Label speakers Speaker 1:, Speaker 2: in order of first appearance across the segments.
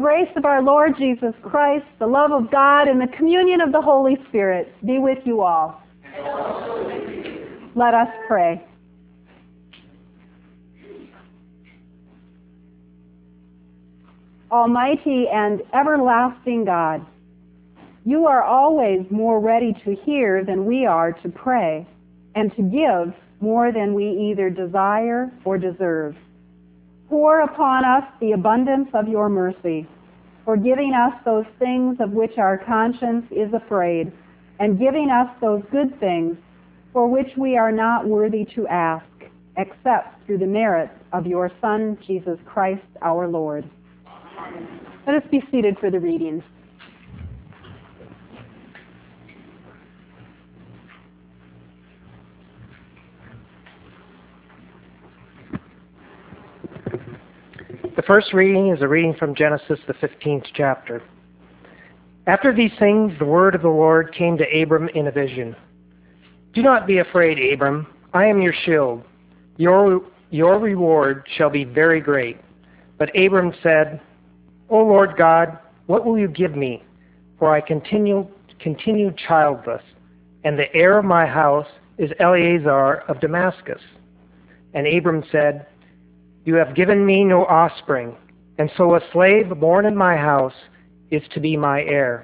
Speaker 1: grace of our Lord Jesus Christ, the love of God, and the communion of the Holy Spirit be with you all. Let us pray. Almighty and everlasting God, you are always more ready to hear than we are to pray, and to give more than we either desire or deserve. Pour upon us the abundance of your mercy, forgiving us those things of which our conscience is afraid, and giving us those good things for which we are not worthy to ask, except through the merits of your Son, Jesus Christ, our Lord. Let us be seated for the readings.
Speaker 2: The first reading is a reading from Genesis, the 15th chapter. After these things, the word of the Lord came to Abram in a vision. Do not be afraid, Abram. I am your shield. Your reward shall be very great. But Abram said, O Lord God, what will you give me? For I continue childless, and the heir of my house is Eleazar of Damascus. And Abram said, You have given me no offspring, and so a slave born in my house is to be my heir.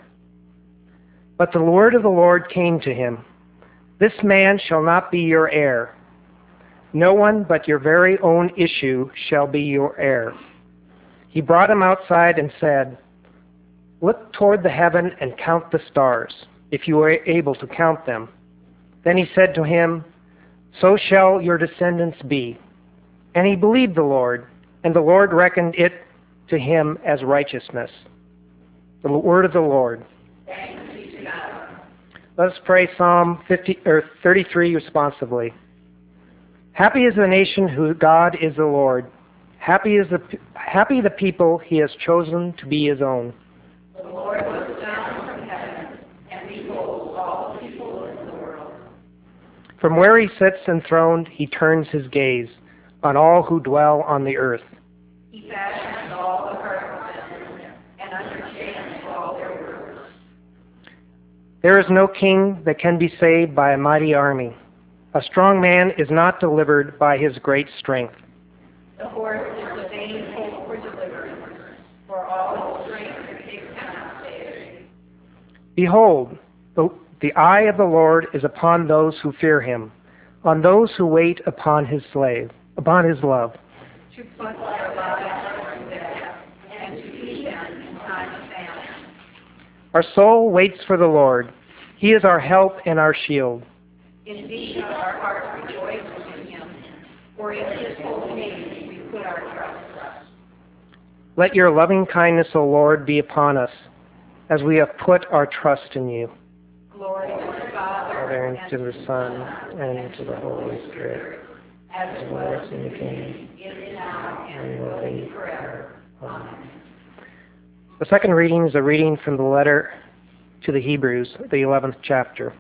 Speaker 2: But the word of the Lord came to him, This man shall not be your heir. No one but your very own issue shall be your heir. He brought him outside and said, Look toward the heaven and count the stars, if you are able to count them. Then he said to him, So shall your descendants be. And he believed the Lord, and the Lord reckoned it to him as righteousness. The word of the Lord.
Speaker 3: Thanks be to God.
Speaker 2: Let us pray Psalm 33 responsively. Happy is the nation whose God is the Lord. Happy the people he has chosen to be his own.
Speaker 3: The Lord looks down from heaven and beholds all the people in the world.
Speaker 2: From where he sits enthroned, he turns his gaze on all who dwell on the earth.
Speaker 3: He fashions all the hearts of men and understands all their words.
Speaker 2: There is no king that can be saved by a mighty army. A strong man is not delivered by his great strength.
Speaker 3: The horse is a vain hope for deliverance, for all his strength it cannot save.
Speaker 2: Behold, the eye of the Lord is upon those who fear him, on those who wait upon his love.
Speaker 3: To put their lives to death and to feed them in time of famine.
Speaker 2: Our soul waits for the Lord. He is our help and our shield.
Speaker 3: Indeed, our heart rejoices in him, for in his holy name we put our trust.
Speaker 2: Let your loving kindness, O Lord, be upon us, as we have put our trust in you.
Speaker 3: Glory to the Father,
Speaker 2: And to the Son, and to the Holy Spirit,
Speaker 3: as it was in the beginning, is now, and will be forever. Amen.
Speaker 2: The second reading is a reading from the letter to the Hebrews, the 11th chapter.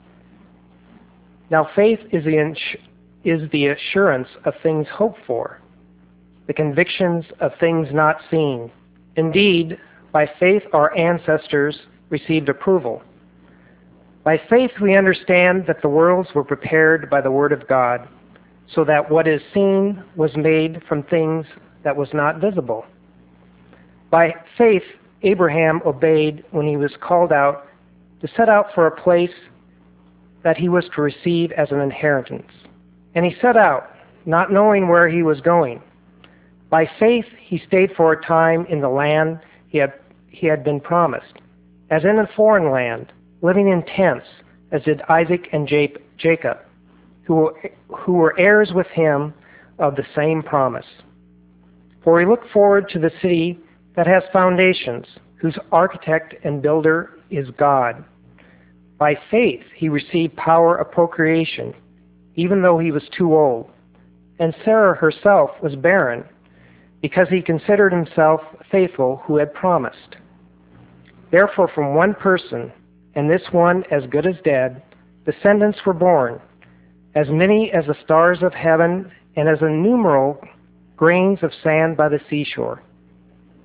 Speaker 2: Now faith is the assurance of things hoped for, the convictions of things not seen. Indeed, by faith our ancestors received approval. By faith we understand that the worlds were prepared by the word of God, so that what is seen was made from things that was not visible. By faith Abraham obeyed when he was called out to set out for a place that he was to receive as an inheritance. And he set out, not knowing where he was going. By faith he stayed for a time in the land he had been promised, as in a foreign land, living in tents, as did Isaac and Jacob, who were heirs with him of the same promise. For he looked forward to the city that has foundations, whose architect and builder is God. By faith he received power of procreation, even though he was too old. And Sarah herself was barren, because he considered himself faithful who had promised. Therefore from one person, and this one as good as dead, descendants were born, as many as the stars of heaven and as innumerable grains of sand by the seashore.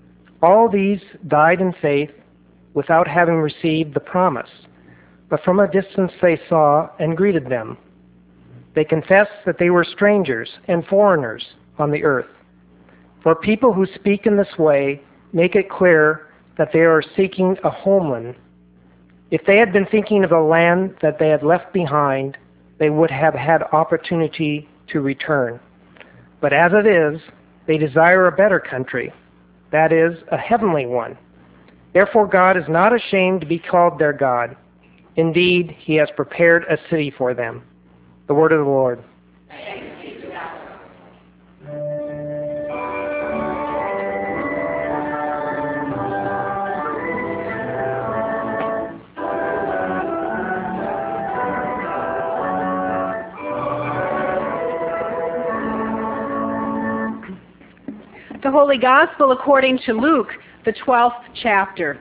Speaker 2: All these died in faith without having received the promise, but from a distance they saw and greeted them. They confessed that they were strangers and foreigners on the earth. For people who speak in this way make it clear that they are seeking a homeland. If they had been thinking of the land that they had left behind, they would have had opportunity to return. But as it is, they desire a better country, that is, a heavenly one. Therefore God is not ashamed to be called their God. Indeed, he has prepared a city for them. The word of the Lord.
Speaker 3: Thanks be to God. The Holy Gospel according to Luke, the 12th chapter.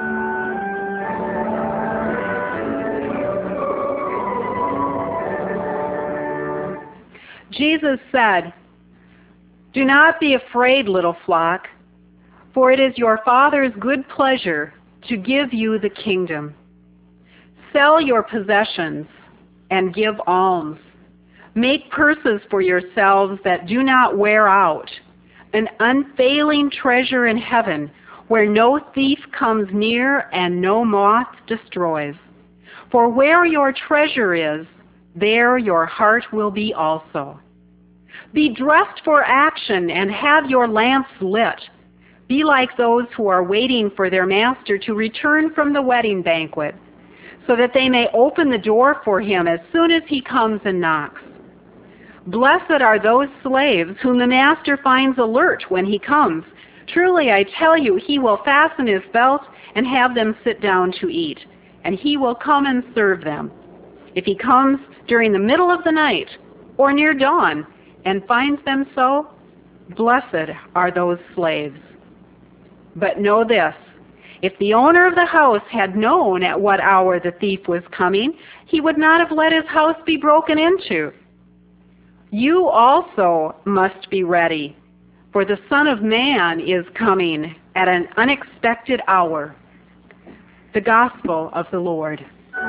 Speaker 3: Jesus said, "Do not be afraid, little flock, for it is your Father's good pleasure to give you the kingdom. Sell your possessions and give alms. Make purses for yourselves that do not wear out, an unfailing treasure in heaven where no thief comes near and no moth destroys. For where your treasure is, there your heart will be also. Be dressed for action and have your lamps lit. Be like those who are waiting for their master to return from the wedding banquet, so that they may open the door for him as soon as he comes and knocks. Blessed are those slaves whom the master finds alert when he comes. Truly, I tell you, he will fasten his belt and have them sit down to eat, and he will come and serve them. If he comes during the middle of the night or near dawn and finds them so, blessed are those slaves. But know this, if the owner of the house had known at what hour the thief was coming, he would not have let his house be broken into. You also must be ready, for the Son of Man is coming at an unexpected hour." The Gospel of the Lord.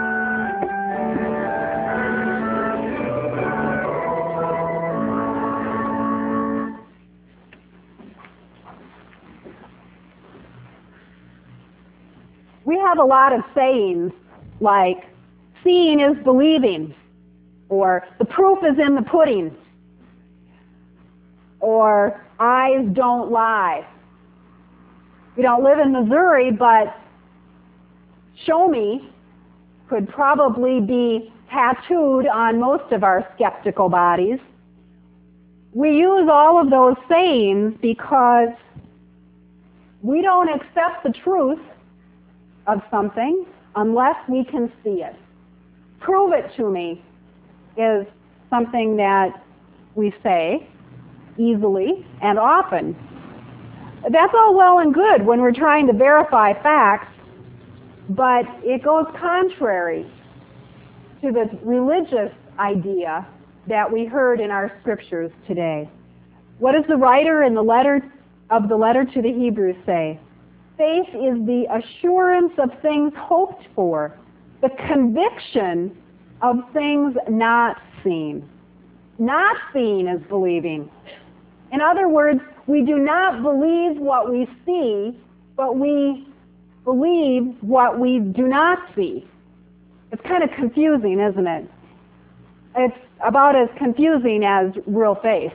Speaker 1: We have a lot of sayings like, seeing is believing, or the proof is in the pudding, or eyes don't lie. We don't live in Missouri, but show me could probably be tattooed on most of our skeptical bodies. We use all of those sayings because we don't accept the truth of something unless we can see it. Prove it to me is something that we say easily and often. That's all well and good when we're trying to verify facts, but it goes contrary to the religious idea that we heard in our scriptures today. What does the writer in the letter to the Hebrews say? Faith is the assurance of things hoped for, the conviction of things not seen. Not seen is believing. In other words, we do not believe what we see, but we believe what we do not see. It's kind of confusing, isn't it? It's about as confusing as real faith.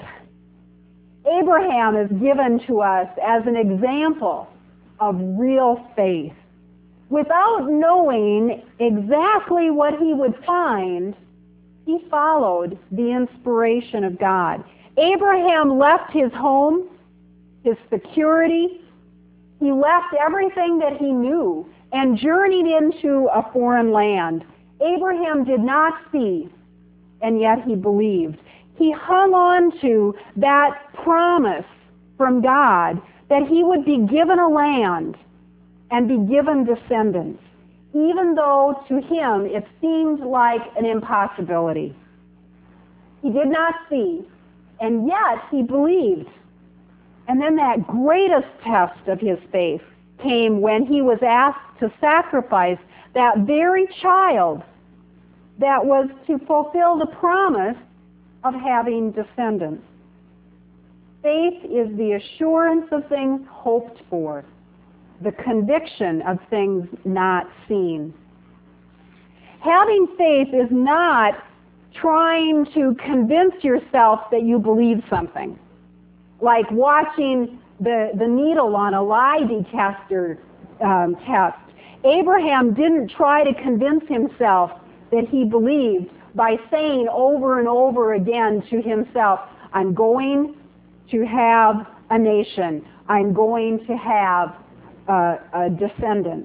Speaker 1: Abraham is given to us as an example of real faith. Without knowing exactly what he would find, he followed the inspiration of God. Abraham left his home, his security. He left everything that he knew and journeyed into a foreign land. Abraham did not see, and yet he believed. He hung on to that promise from God that he would be given a land and be given descendants, even though to him it seemed like an impossibility. He did not see, and yet he believed. And then that greatest test of his faith came when he was asked to sacrifice that very child that was to fulfill the promise of having descendants. Faith is the assurance of things hoped for, the conviction of things not seen. Having faith is not trying to convince yourself that you believe something, like watching the needle on a lie detector test. Abraham didn't try to convince himself that he believed by saying over and over again to himself, I'm going to have a nation. I'm going to have a descendants.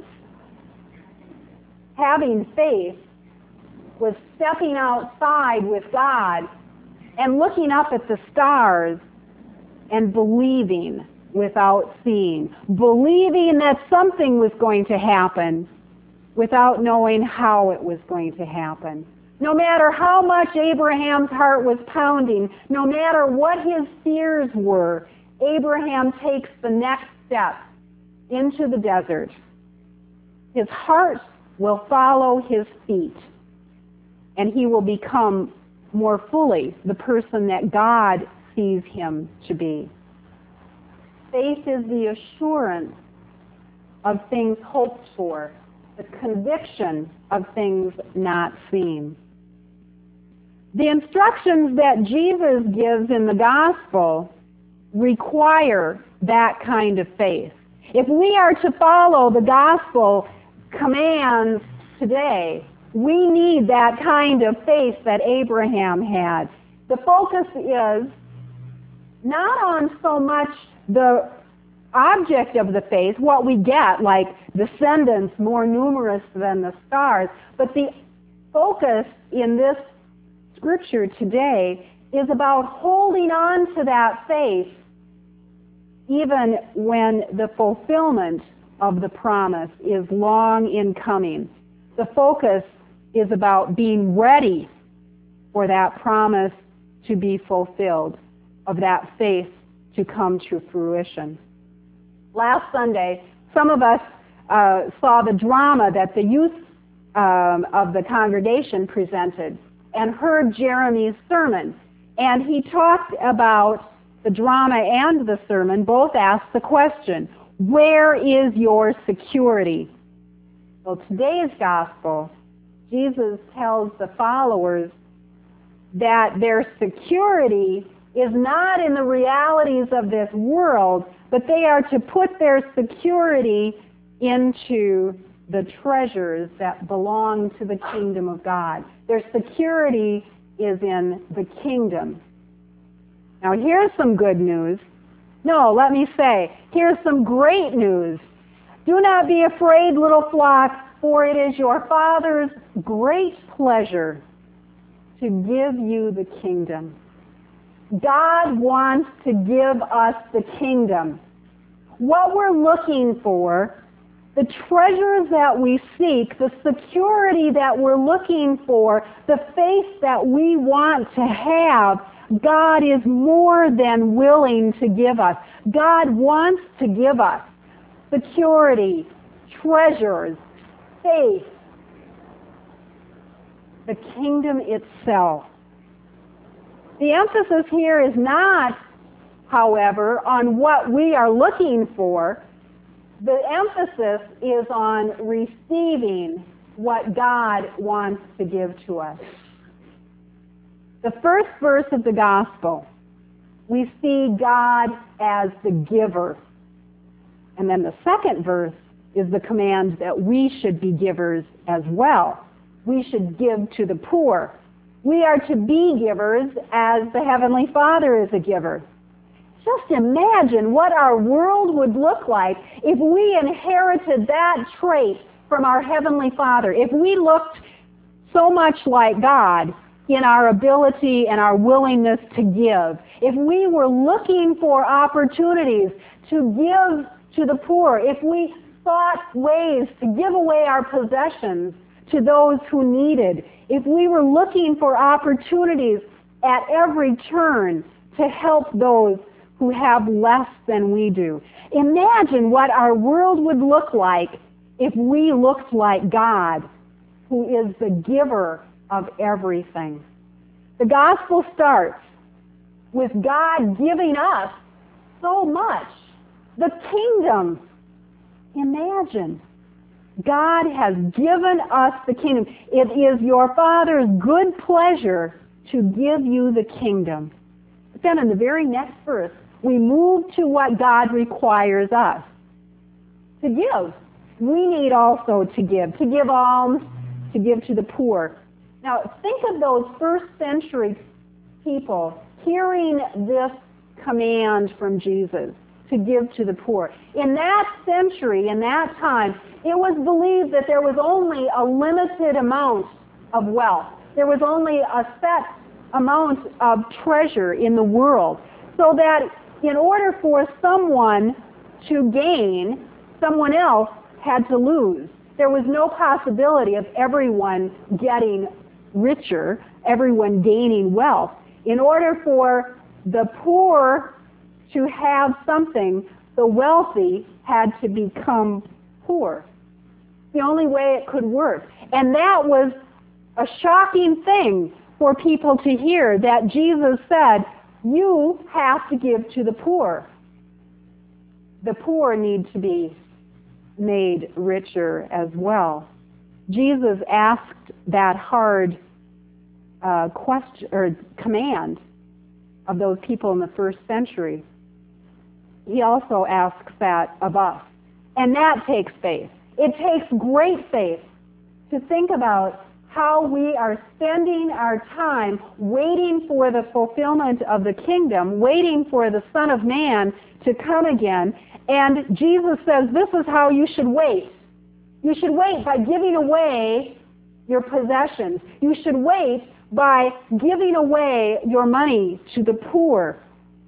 Speaker 1: Having faith was stepping outside with God and looking up at the stars and believing without seeing. Believing that something was going to happen without knowing how it was going to happen. No matter how much Abraham's heart was pounding, no matter what his fears were, Abraham takes the next step into the desert. His heart will follow his feet, and he will become more fully the person that God sees him to be. Faith is the assurance of things hoped for, the conviction of things not seen. The instructions that Jesus gives in the gospel require that kind of faith. If we are to follow the gospel commands today, we need that kind of faith that Abraham had. The focus is not on so much the object of the faith, what we get, like descendants more numerous than the stars, but the focus in this scripture today is about holding on to that faith even when the fulfillment of the promise is long in coming. The focus is about being ready for that promise to be fulfilled, of that faith to come to fruition. Last Sunday, some of us saw the drama that the youth of the congregation presented and heard Jeremy's sermon. And he talked about the drama and the sermon, both asked the question, where is your security? Well, today's gospel, Jesus tells the followers that their security is not in the realities of this world, but they are to put their security into the treasures that belong to the kingdom of God. Their security is in the kingdom. Now here's some good news. No, let me say, here's some great news. Do not be afraid, little flock, for it is your Father's great pleasure to give you the kingdom. God wants to give us the kingdom. What we're looking for, the treasures that we seek, the security that we're looking for, the faith that we want to have, God is more than willing to give us. God wants to give us security, treasures, faith, the kingdom itself. The emphasis here is not, however, on what we are looking for. The emphasis is on receiving what God wants to give to us. The first verse of the gospel, we see God as the giver. And then the second verse is the command that we should be givers as well. We should give to the poor. We are to be givers as the Heavenly Father is a giver. Just imagine what our world would look like if we inherited that trait from our Heavenly Father. If we looked so much like God in our ability and our willingness to give. If we were looking for opportunities to give to the poor. If we sought ways to give away our possessions to those who needed. If we were looking for opportunities at every turn to help those who who have less than we do. Imagine what our world would look like if we looked like God, who is the giver of everything. The gospel starts with God giving us so much. The kingdom. Imagine. God has given us the kingdom. It is your Father's good pleasure to give you the kingdom. But then in the very next verse, we move to what God requires us to give. We need also to give alms, to give to the poor. Now, think of those first century people hearing this command from Jesus to give to the poor. In that century, in that time, it was believed that there was only a limited amount of wealth. There was only a set amount of treasure in the world. So that in order for someone to gain, someone else had to lose. There was no possibility of everyone getting richer, everyone gaining wealth. In order for the poor to have something, the wealthy had to become poor. The only way it could work. And that was a shocking thing for people to hear, that Jesus said, you have to give to the poor. The poor need to be made richer as well. Jesus asked that hard question or command of those people in the first century. He also asks that of us. And that takes faith. It takes great faith to think about how we are spending our time waiting for the fulfillment of the kingdom, waiting for the Son of Man to come again. And Jesus says this is how you should wait. You should wait by giving away your possessions. You should wait by giving away your money to the poor.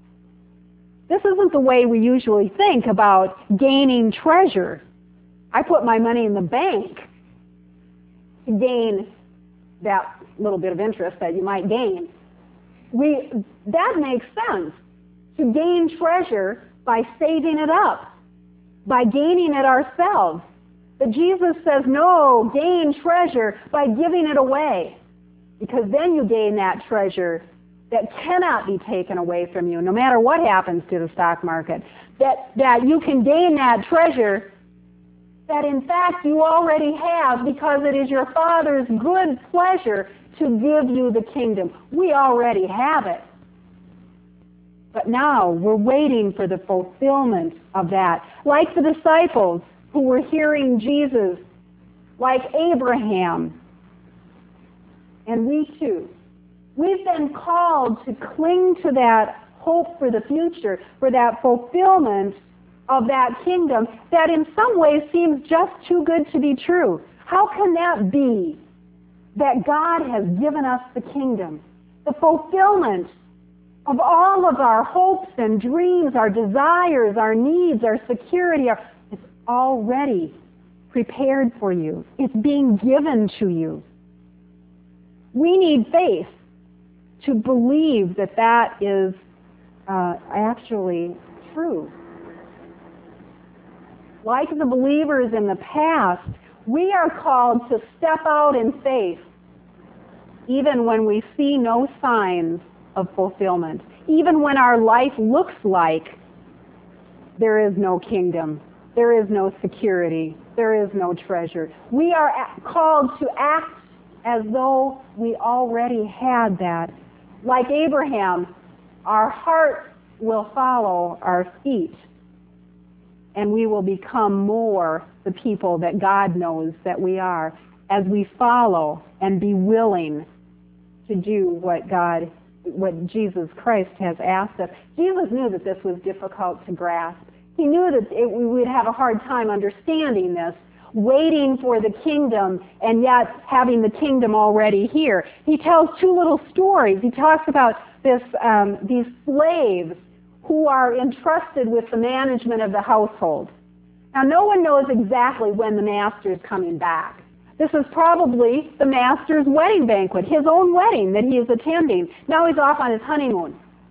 Speaker 1: This isn't the way we usually think about gaining treasure. I put my money in the bank to gain that little bit of interest that you might gain. That makes sense. To gain treasure by saving it up, by gaining it ourselves. But Jesus says, no, gain treasure by giving it away. Because then you gain that treasure that cannot be taken away from you, no matter what happens to the stock market. That you can gain that treasure that in fact you already have, because it is your Father's good pleasure to give you the kingdom. We already have it. But now we're waiting for the fulfillment of that. Like the disciples who were hearing Jesus, like Abraham, and we too. We've been called to cling to that hope for the future, for that fulfillment of that kingdom that in some ways seems just too good to be true. How can that be that God has given us the kingdom? The fulfillment of all of our hopes and dreams, our desires, our needs, our security, it's already prepared for you. It's being given to you. We need faith to believe that that is actually true. Like the believers in the past, we are called to step out in faith even when we see no signs of fulfillment, even when our life looks like there is no kingdom, there is no security, there is no treasure. We are called to act as though we already had that. Like Abraham, our heart will follow our feet, and we will become more the people that God knows that we are as we follow and be willing to do what Jesus Christ has asked us. Jesus knew that this was difficult to grasp. He knew that we would have a hard time understanding this, waiting for the kingdom and yet having the kingdom already here. He tells two little stories. He talks about these slaves who are entrusted with the management of the household. Now, no one knows exactly when the master is coming back. This is probably the master's wedding banquet, his own wedding that he is attending. Now he's off on his honeymoon.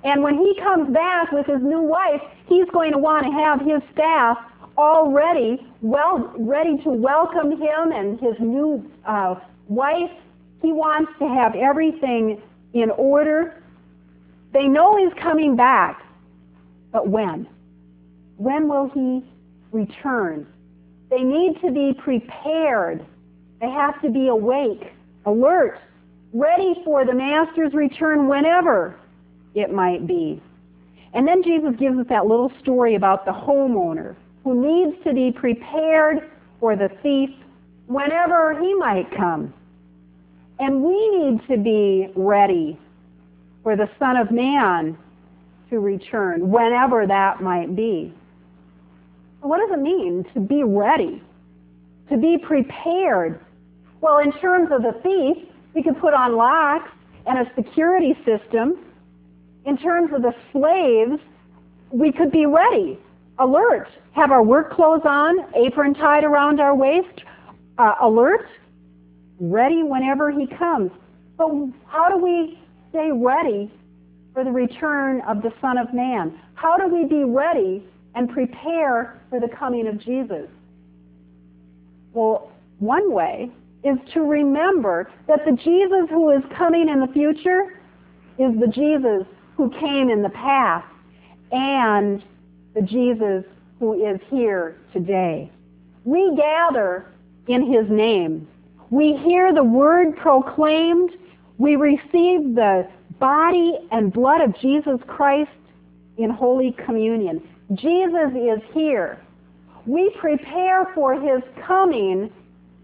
Speaker 1: And when he comes back with his new wife, he's going to want to have his staff all ready to welcome him and his new wife. He wants to have everything in order. They know he's coming back, but when? When will he return? They need to be prepared. They have to be awake, alert, ready for the Master's return whenever it might be. And then Jesus gives us that little story about the homeowner who needs to be prepared for the thief whenever he might come. And we need to be ready for the Son of Man to return, whenever that might be. What does it mean to be ready, to be prepared? Well, in terms of the thief, we could put on locks and a security system. In terms of the slaves, we could be ready, alert, have our work clothes on, apron tied around our waist, alert, ready whenever he comes. But how do we stay ready for the return of the Son of Man? How do we be ready and prepare for the coming of Jesus? Well, one way is to remember that the Jesus who is coming in the future is the Jesus who came in the past and the Jesus who is here today. We gather in his name. We hear the word proclaimed. We receive the body and blood of Jesus Christ in Holy Communion. Jesus is here. We prepare for his coming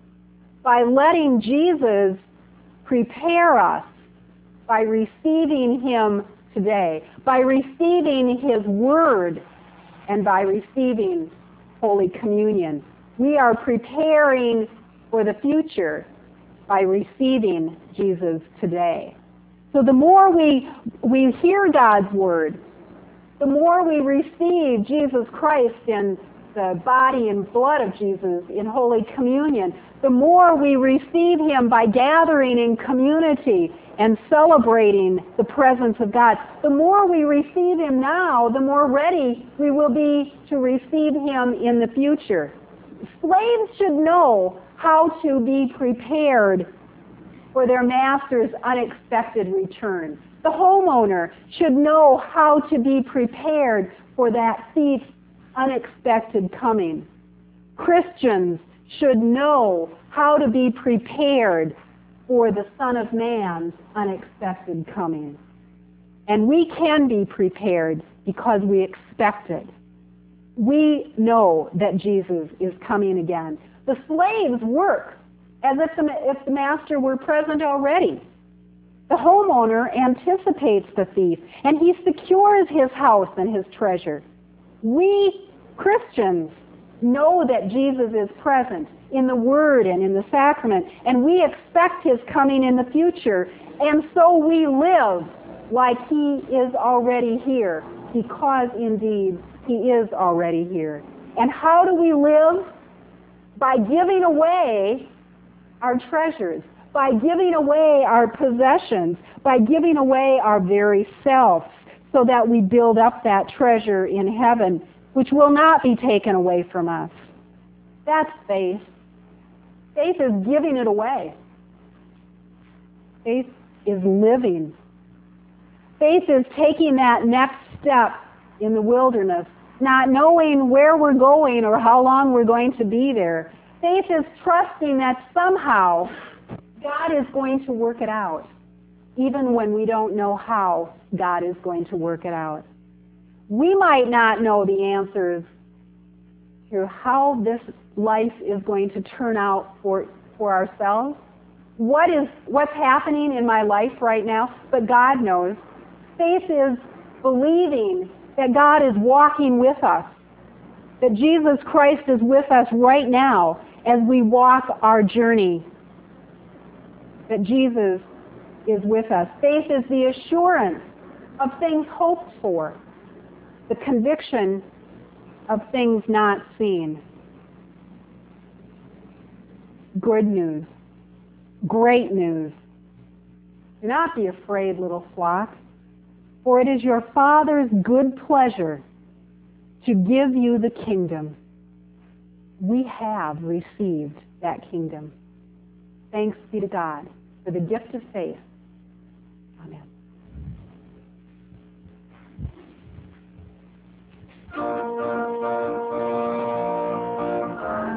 Speaker 1: by letting Jesus prepare us, by receiving him today, by receiving his word, and by receiving Holy Communion. We are preparing for the future by receiving Jesus today. So the more we hear God's word, the more we receive Jesus Christ in the body and blood of Jesus in Holy Communion, the more we receive him by gathering in community and celebrating the presence of God. The more we receive him now, the more ready we will be to receive him in the future. Slaves should know how to be prepared for their master's unexpected return. The homeowner should know how to be prepared for that thief's unexpected coming. Christians should know how to be prepared for the Son of Man's unexpected coming. And we can be prepared because we expect it. We know that Jesus is coming again. The slaves work as if the master were present already. The homeowner anticipates the thief, and he secures his house and his treasure. We Christians know that Jesus is present in the Word and in the sacrament, and we expect his coming in the future, and so we live like he is already here, because indeed he is already here. And how do we live? By giving away our treasures, by giving away our possessions, by giving away our very selves, so that we build up that treasure in heaven, which will not be taken away from us. That's faith. Faith is giving it away. Faith is living. Faith is taking that next step in the wilderness, not knowing where we're going or how long we're going to be there. Faith is trusting that somehow God is going to work it out, even when we don't know how God is going to work it out. We might not know the answers to how this life is going to turn out for ourselves. What's happening in my life right now, but God knows. Faith is believing that God is walking with us, that Jesus Christ is with us right now as we walk our journey, that Jesus is with us. Faith is the assurance of things hoped for, the conviction of things not seen. Good news, great news. Do not be afraid, little flock. For it is your Father's good pleasure to give you the kingdom. We have received that kingdom. Thanks be to God for the gift of faith. Amen.